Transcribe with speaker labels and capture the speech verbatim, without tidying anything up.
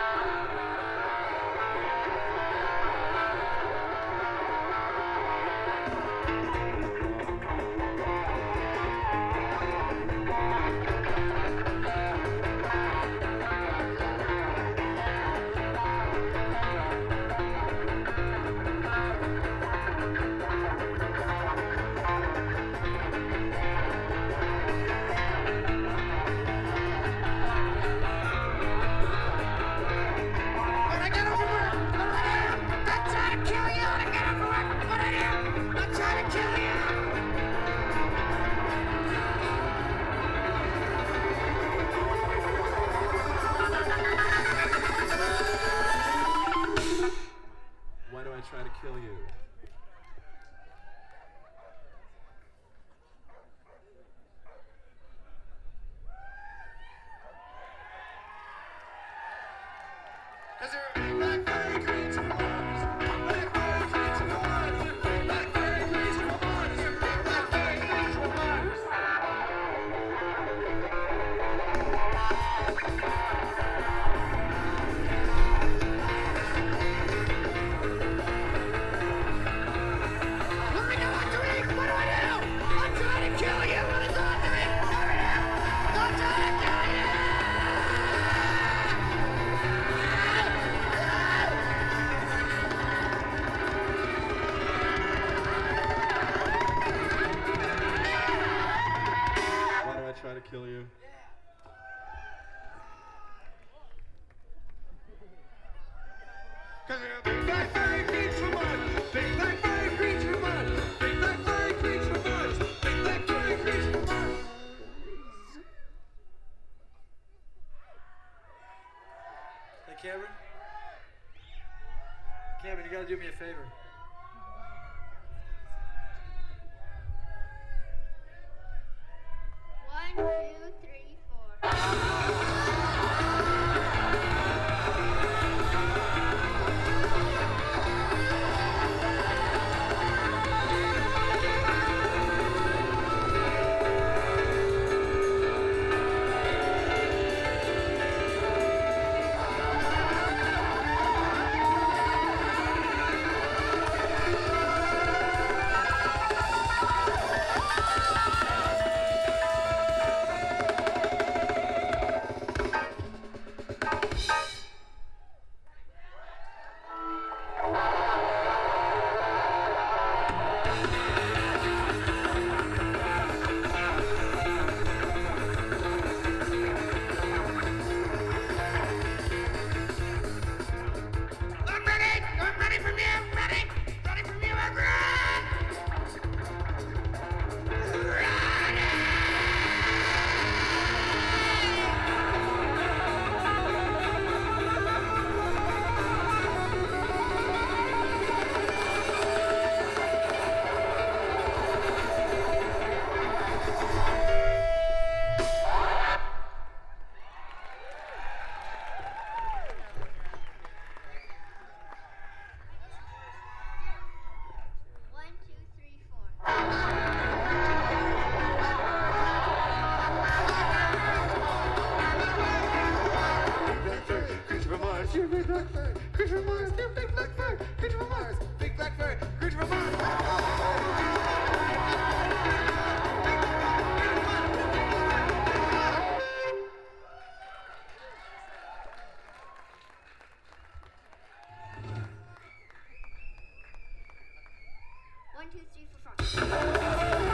Speaker 1: Try to kill you. Cause you're a black fairy creature of Mars. Black fairy creature of Mars. Black fairy creature of Mars. Black fairy creature of Mars. Try to kill you. Cause you're a big black fairy creature of Mars. Big black fairy creature of Mars. Big black fairy creature of Mars. Big black fairy creature of Mars.
Speaker 2: Hey, Cameron. Cameron, you gotta do me a favor.
Speaker 3: One, two, three, four.
Speaker 1: You're a big black fairy creature of Mars. You're a big black fairy creature of Mars. Big black fairy creature of Mars.
Speaker 3: One, two, three, four, five.